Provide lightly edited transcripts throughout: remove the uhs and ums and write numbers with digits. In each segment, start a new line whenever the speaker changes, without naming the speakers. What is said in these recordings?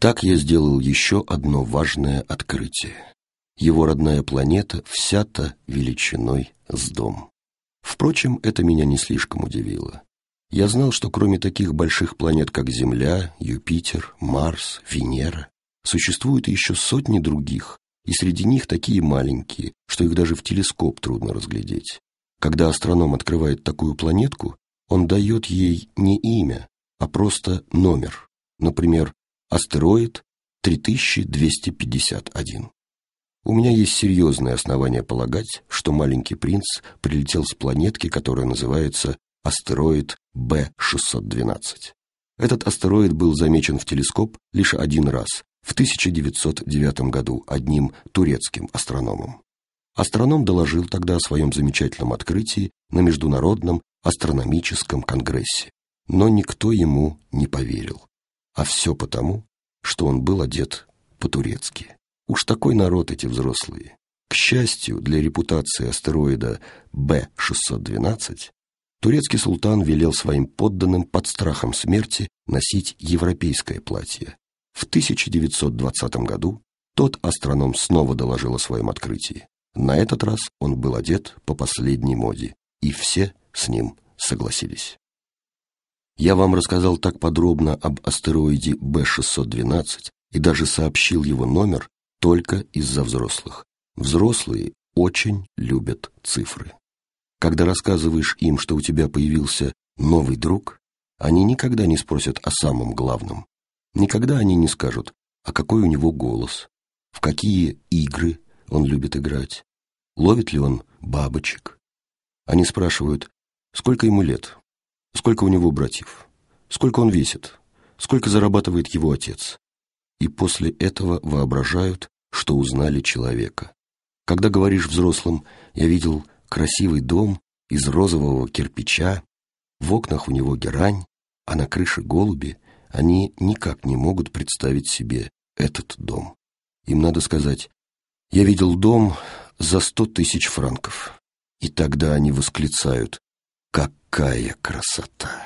Так я сделал еще одно важное открытие. Его родная планета вся-то величиной с дом. Впрочем, это меня не слишком удивило. Я знал, что кроме таких больших планет, как Земля, Юпитер, Марс, Венера, существуют еще сотни других, и среди них такие маленькие, что их даже в телескоп трудно разглядеть. Когда астроном открывает такую планетку, он дает ей не имя, а просто номер. Например, астероид 3251. У меня есть серьезное основание полагать, что маленький принц прилетел с планетки, которая называется астероид Б-612. Этот астероид был замечен в телескоп лишь один раз, в 1909 году, одним турецким астрономом. Астроном доложил тогда о своем замечательном открытии на Международном астрономическом конгрессе, но никто ему не поверил. А все потому, что он был одет по-турецки. Уж такой народ эти взрослые. К счастью, для репутации астероида Б-612 турецкий султан велел своим подданным под страхом смерти носить европейское платье. В 1920 году тот астроном снова доложил о своем открытии. На этот раз он был одет по последней моде, и все с ним согласились. Я вам рассказал так подробно об астероиде Б-612 и даже сообщил его номер только из-за взрослых. Взрослые очень любят цифры. Когда рассказываешь им, что у тебя появился новый друг, они никогда не спросят о самом главном. Никогда они не скажут, а какой у него голос, в какие игры он любит играть, ловит ли он бабочек. Они спрашивают, сколько ему лет, сколько у него братьев, сколько он весит, сколько зарабатывает его отец. И после этого воображают, что узнали человека. Когда говоришь взрослым, я видел красивый дом из розового кирпича, в окнах у него герань, а на крыше голуби, они никак не могут представить себе этот дом. Им надо сказать, я видел дом за 100 000 франков. И тогда они восклицают, какая красота!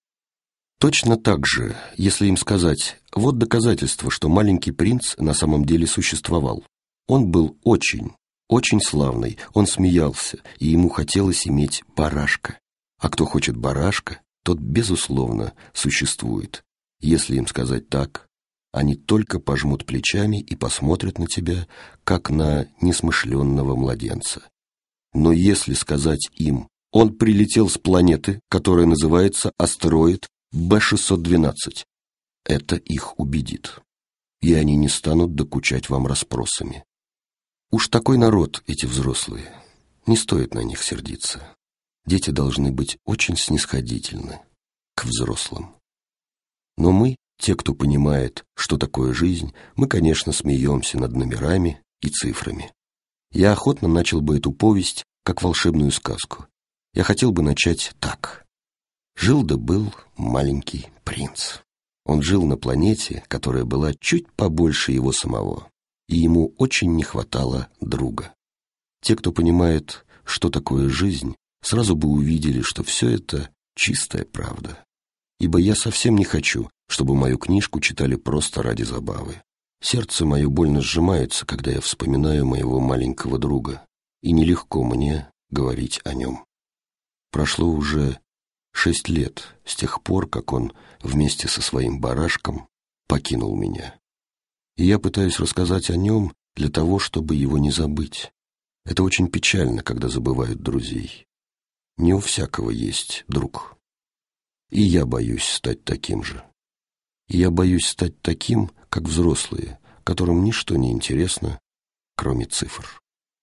Точно так же, если им сказать, вот доказательство, что маленький принц на самом деле существовал. Он был очень славный, он смеялся, и ему хотелось иметь барашка. А кто хочет барашка, тот, безусловно, существует. Если им сказать так, они только пожмут плечами и посмотрят на тебя, как на несмышленного младенца. Но если сказать им, он прилетел с планеты, которая называется астероид Б-612, это их убедит, и они не станут докучать вам расспросами. Уж такой народ эти взрослые, не стоит на них сердиться. Дети должны быть очень снисходительны к взрослым. Но мы, те, кто понимает, что такое жизнь, мы, конечно, смеемся над номерами и цифрами. Я охотно начал бы эту повесть, как волшебную сказку. Я хотел бы начать так. Жил да был маленький принц. Он жил на планете, которая была чуть побольше его самого, и ему очень не хватало друга. Те, кто понимает, что такое жизнь, сразу бы увидели, что все это чистая правда. Ибо я совсем не хочу, чтобы мою книжку читали просто ради забавы. Сердце мое больно сжимается, когда я вспоминаю моего маленького друга, и нелегко мне говорить о нем. Прошло уже 6 лет с тех пор, как он вместе со своим барашком покинул меня. И я пытаюсь рассказать о нем для того, чтобы его не забыть. Это очень печально, когда забывают друзей. Не у всякого есть друг. И я боюсь стать таким же. И я боюсь стать таким, как взрослые, которым ничто не интересно, кроме цифр.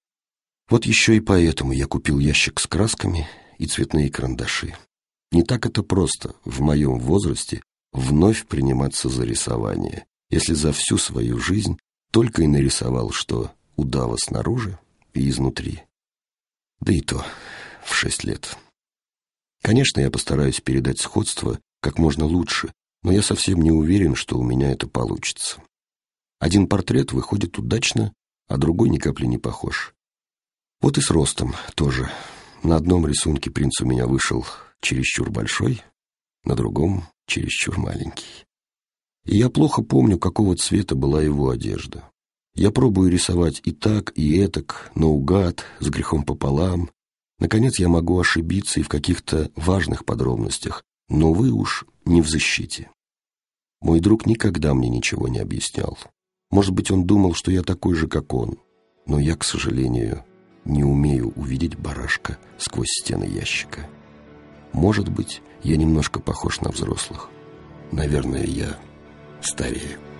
Вот еще и поэтому я купил ящик с красками и цветные карандаши. Не так это просто в моем возрасте вновь приниматься за рисование, если за всю свою жизнь только и нарисовал, что удава снаружи и изнутри. Да и то в 6 лет. Конечно, я постараюсь передать сходство как можно лучше, но я совсем не уверен, что у меня это получится. Один портрет выходит удачно, а другой ни капли не похож. Вот и с ростом тоже. На одном рисунке принц у меня вышел чересчур большой, на другом чересчур маленький. И я плохо помню, какого цвета была его одежда. Я пробую рисовать и так, и этак, наугад, с грехом пополам. Наконец, я могу ошибиться и в каких-то важных подробностях, но вы уж не в защите. Мой друг никогда мне ничего не объяснял. Может быть, он думал, что я такой же, как он, но я, к сожалению, не умею увидеть барашка сквозь стены ящика. Может быть, я немножко похож на взрослых. Наверное, я старею.